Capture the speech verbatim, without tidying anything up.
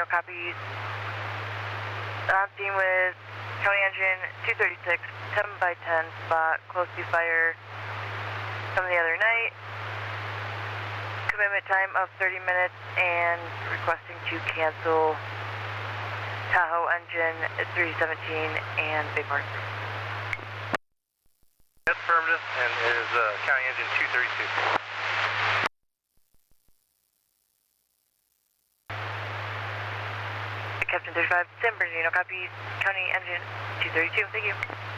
copies. On scene with County Engine two thirty-six, ten by ten spot, close to fire from the other night. Commitment time of thirty minutes and requesting to cancel Tahoe Engine three seventeen and Big Mark. That's affirmative, and it is uh, County Engine two thirty-two. Captain thirty-five, San Bernardino copies, County Engine two thirty-two, thank you.